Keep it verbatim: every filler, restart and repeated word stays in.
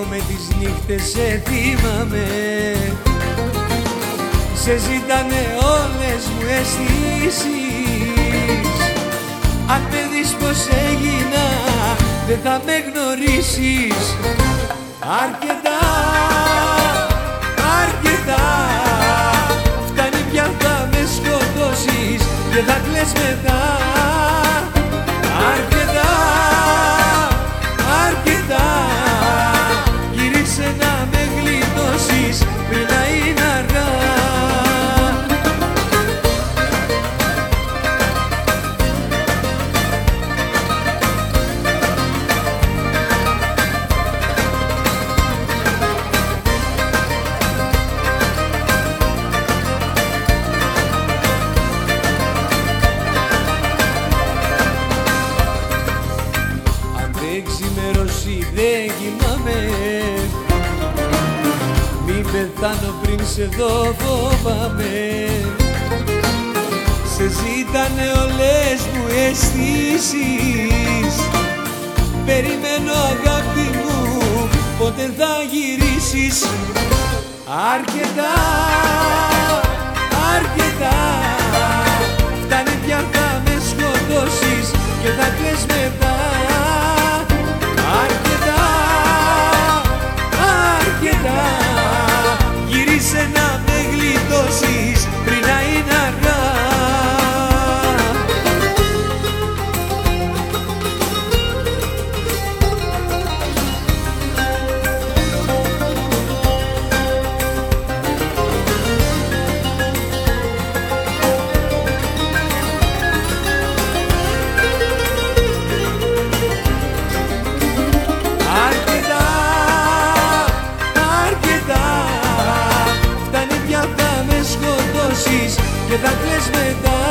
με τις νύχτες σε θυμάμαι. Σε ζήτανε όλες μου αισθήσεις. Αν με δεις πως έγινα δεν θα με γνωρίσεις. Αρκετά, αρκετά, φτάνει πια θα με σκοτώσεις και θα κλαις μετά. Αρκετά, αρκετά, γύρισε να με γλιτώσεις πριν να είναι αργά. Ξημερώσει δεν κοιμάμαι, μην πεθάνω πριν σε δω φοβάμαι. Σε ζήτανε όλες μου αισθήσεις. Περιμένω αγάπη μου, πότε θα γυρίσεις. Αρκετά, αρκετά, φτάνει πια θα με σκοτώσεις και θα κλαις μετά. Αρκετά, αρκετά, γύρισε να με γλιτώσεις πριν να είναι αργά. Και θα κλαις μετά.